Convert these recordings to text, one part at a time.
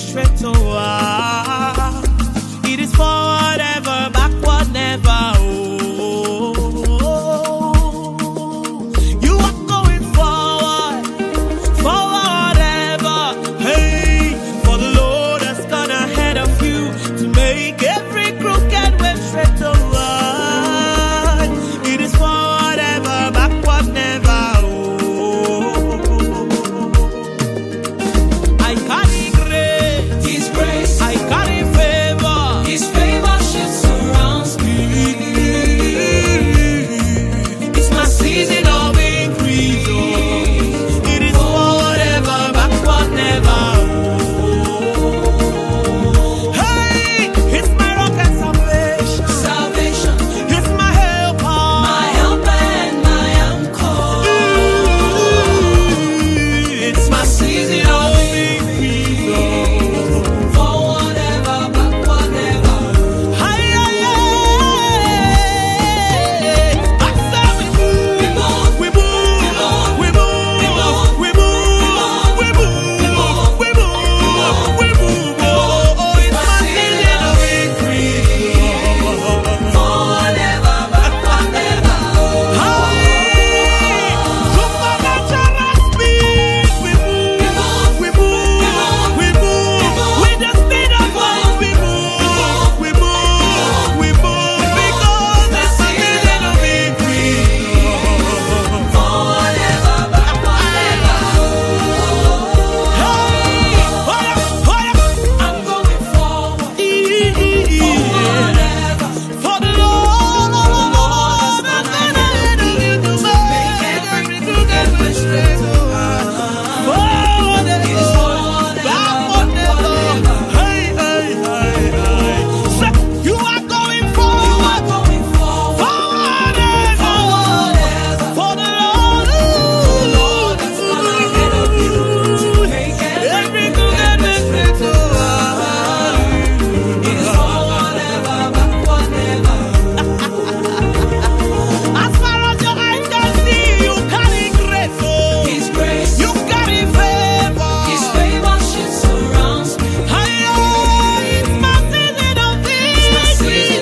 straight toward. It is forward ever, backward never. Oh, you are going forward, forward ever. Hey, for the Lord has gone ahead of you to make every crooked way straight toward. It is forward ever, backward never. I carry grace, His grace. I carry favor, His favor surrounds me. It's my season of increase. Oh, it is forward ever, backward never. Hey, it's my rock and salvation. Salvation. It's my helper and my anchor. It's my season of increase. Oh, forward ever, backward never. Hey, hey, hey. That's how we move. We move. We move. We move. We move. We move. We move. We move. Oh, it's my season of increase. Forward ever, backward never. Hey, supernatural speed. We move. We move. We move. With the speed of God, we move. We move. We move. Because it's my season of increase. Forward ever, backward never. Hey, I'm going forward. Forward ever. For the Lord has gone ahead of you to make every crooked way straight. Forward ever, backward never. Hey, hey, hey, hey. Say, you are going forward. Forward ever. For the Lord has gone ahead of you to make every crooked way straight. It is forward ever, backward never. As far as your eyes can see, you carry grace. Oh, His grace. You carry favor. His favor surrounds me. Hey, it's my season of victory.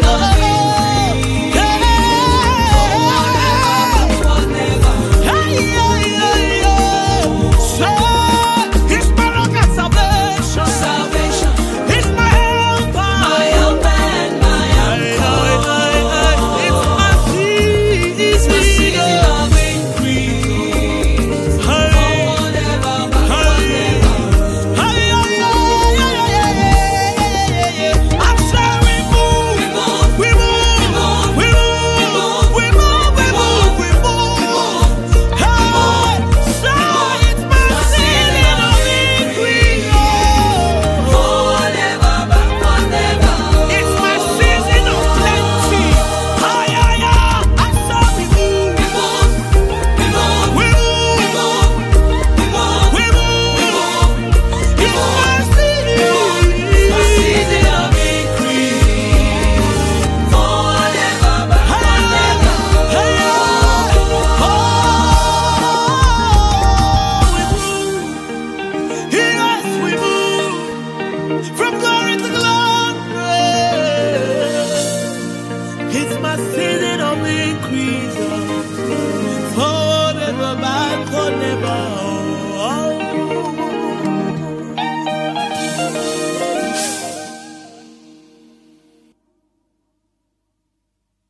Backward never. Hey, hey, hey, hey. Say, it's my rock and salvation. Salvation. It's my helper and my anchor. It's my season of increase. Forward ever, backward never. Hey, hey, hey, hey. I say we move. We move. We move. We move. We move. We move. Hey, say it's my season of increase. Forward ever, backward never. It's my season of plenty. Hey, hey, hey. I say we move. We move. We move. We move. We move. It's my season of increase. Forward ever, backward never. Hey, hey. Oh, we move. Yes, we move. From glory to glory. It's my season of increase. Forward ever, backward never.